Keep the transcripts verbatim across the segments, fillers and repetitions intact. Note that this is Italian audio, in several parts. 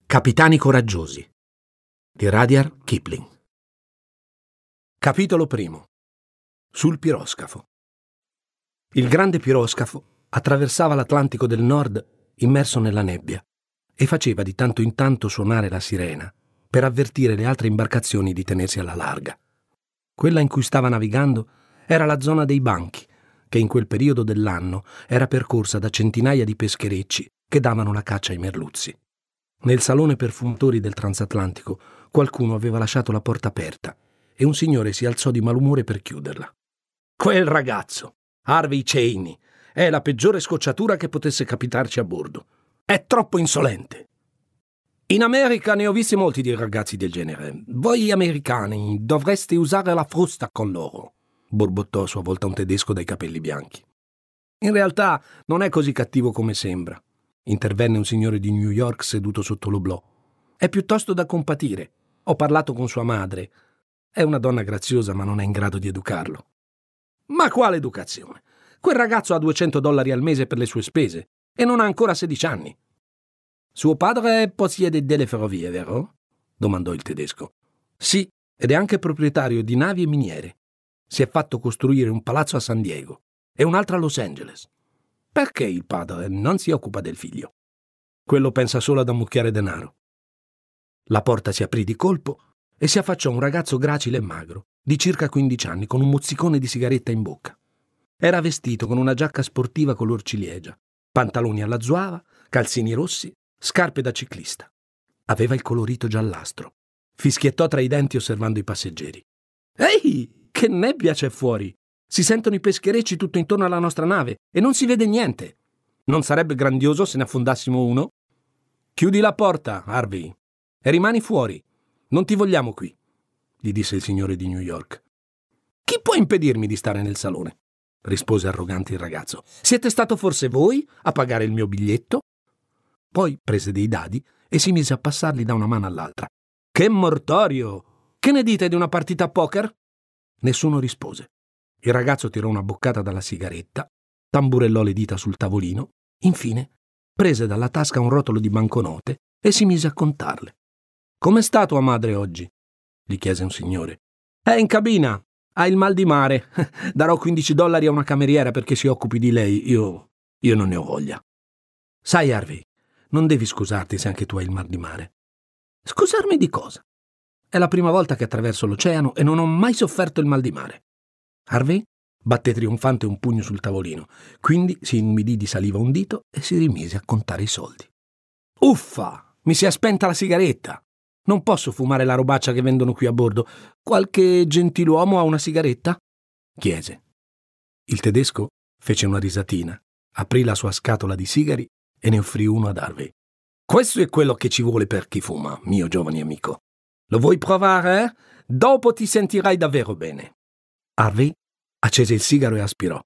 Capitani coraggiosi di Rudyard Kipling. Capitolo primo. Sul piroscafo. Il grande piroscafo attraversava l'Atlantico del Nord immerso nella nebbia e faceva di tanto in tanto suonare la sirena per avvertire le altre imbarcazioni di tenersi alla larga. Quella in cui stava navigando era la zona dei banchi, che in quel periodo dell'anno era percorsa da centinaia di pescherecci che davano la caccia ai merluzzi. Nel salone per fumatori del transatlantico qualcuno aveva lasciato la porta aperta e un signore si alzò di malumore per chiuderla. Quel ragazzo, Harvey Cheney, è la peggiore scocciatura che potesse capitarci a bordo. È troppo insolente. In America ne ho visti molti di ragazzi del genere. Voi americani dovreste usare la frusta con loro, borbottò a sua volta un tedesco dai capelli bianchi. In realtà non è così cattivo come sembra, intervenne un signore di New York seduto sotto l'oblò. È piuttosto da compatire. Ho parlato con sua madre. È una donna graziosa, ma non è in grado di educarlo. Ma quale educazione? Quel ragazzo ha duecento dollari al mese per le sue spese e non ha ancora sedici anni. Suo padre possiede delle ferrovie, vero? Domandò il tedesco. Sì, ed è anche proprietario di navi e miniere. Si è fatto costruire un palazzo a San Diego e un altro a Los Angeles. Perché il padre non si occupa del figlio? Quello pensa solo ad ammucchiare denaro. La porta si aprì di colpo e si affacciò un ragazzo gracile e magro, di circa quindici anni, con un mozzicone di sigaretta in bocca. Era vestito con una giacca sportiva color ciliegia, pantaloni alla zuava, calzini rossi, scarpe da ciclista. Aveva il colorito giallastro. Fischiettò tra i denti osservando i passeggeri. Ehi, che nebbia c'è fuori! Si sentono i pescherecci tutto intorno alla nostra nave e non si vede niente. Non sarebbe grandioso se ne affondassimo uno? Chiudi la porta, Harvey, e rimani fuori. Non ti vogliamo qui, gli disse il signore di New York. Chi può impedirmi di stare nel salone? Rispose arrogante il ragazzo. Siete stato forse voi a pagare il mio biglietto? Poi prese dei dadi e si mise a passarli da una mano all'altra. Che mortorio! Che ne dite di una partita a poker? Nessuno rispose. Il ragazzo tirò una boccata dalla sigaretta, tamburellò le dita sul tavolino, infine prese dalla tasca un rotolo di banconote e si mise a contarle. «Com'è sta tua madre oggi?» gli chiese un signore. «È in cabina, ha il mal di mare. Darò quindici dollari a una cameriera perché si occupi di lei. Io... io non ne ho voglia». «Sai, Harvey, non devi scusarti se anche tu hai il mal di mare». «Scusarmi di cosa? È la prima volta che attraverso l'oceano e non ho mai sofferto il mal di mare». Harvey batté trionfante un pugno sul tavolino, quindi si inumidì di saliva un dito e si rimise a contare i soldi. «Uffa! Mi si è spenta la sigaretta! Non posso fumare la robaccia che vendono qui a bordo. Qualche gentiluomo ha una sigaretta?» chiese. Il tedesco fece una risatina, aprì la sua scatola di sigari e ne offrì uno ad Harvey. «Questo è quello che ci vuole per chi fuma, mio giovane amico. Lo vuoi provare? Eh? Dopo ti sentirai davvero bene». Harvey accese il sigaro e aspirò.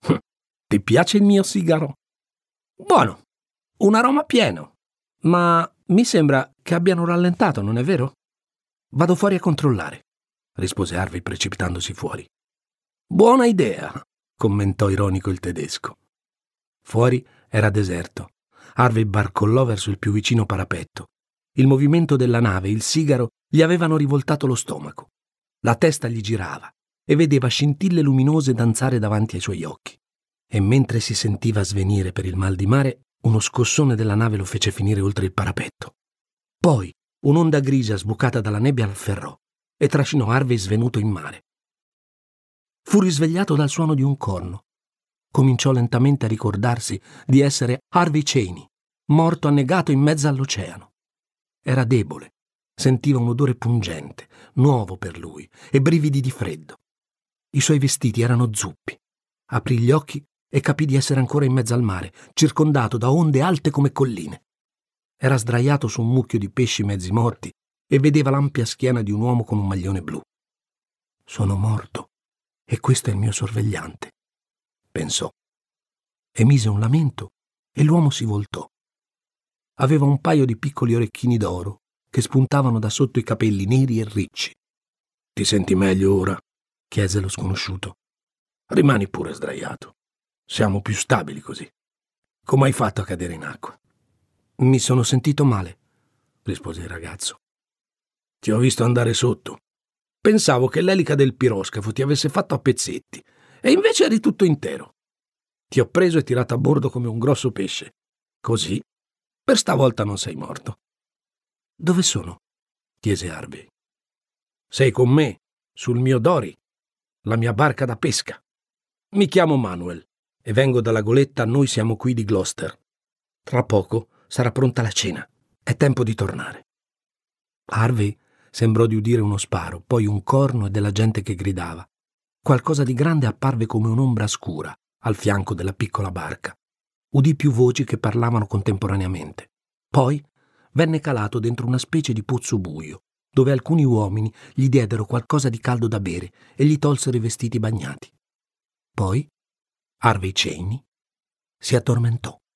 «Ti piace il mio sigaro?» «Buono, un aroma pieno, ma mi sembra che abbiano rallentato, non è vero?» «Vado fuori a controllare», rispose Harvey precipitandosi fuori. «Buona idea», commentò ironico il tedesco. Fuori era deserto. Harvey barcollò verso il più vicino parapetto. Il movimento della nave e il sigaro gli avevano rivoltato lo stomaco. La testa gli girava e vedeva scintille luminose danzare davanti ai suoi occhi. E mentre si sentiva svenire per il mal di mare, uno scossone della nave lo fece finire oltre il parapetto. Poi un'onda grigia sbucata dalla nebbia l'afferrò e trascinò Harvey svenuto in mare. Fu risvegliato dal suono di un corno. Cominciò lentamente a ricordarsi di essere Harvey Cheney, morto annegato in mezzo all'oceano. Era debole, sentiva un odore pungente, nuovo per lui, e brividi di freddo. I suoi vestiti erano zuppi. Aprì gli occhi e capì di essere ancora in mezzo al mare, circondato da onde alte come colline. Era sdraiato su un mucchio di pesci mezzi morti e vedeva l'ampia schiena di un uomo con un maglione blu. «Sono morto e questo è il mio sorvegliante», pensò. Emise un lamento e l'uomo si voltò. Aveva un paio di piccoli orecchini d'oro che spuntavano da sotto i capelli neri e ricci. «Ti senti meglio ora?» chiese lo sconosciuto. «Rimani pure sdraiato. Siamo più stabili così. Come hai fatto a cadere in acqua?» «Mi sono sentito male». rispose il ragazzo. Ti ho visto andare sotto. Pensavo che l'elica del piroscafo ti avesse fatto a pezzetti, e invece eri tutto intero. Ti ho preso e tirato a bordo come un grosso pesce. Così, per stavolta non sei morto. Dove sono? Chiese Harvey. Sei con me, sul mio Dory, la mia barca da pesca. Mi chiamo Manuel e vengo dalla goletta Noi siamo qui di Gloucester. Tra poco sarà pronta la cena. È tempo di tornare. Harvey sembrò di udire uno sparo, poi un corno e della gente che gridava. Qualcosa di grande apparve come un'ombra scura al fianco della piccola barca. Udì più voci che parlavano contemporaneamente. Poi venne calato dentro una specie di pozzo buio, dove alcuni uomini gli diedero qualcosa di caldo da bere e gli tolsero i vestiti bagnati. Poi Harvey Cheney si addormentò.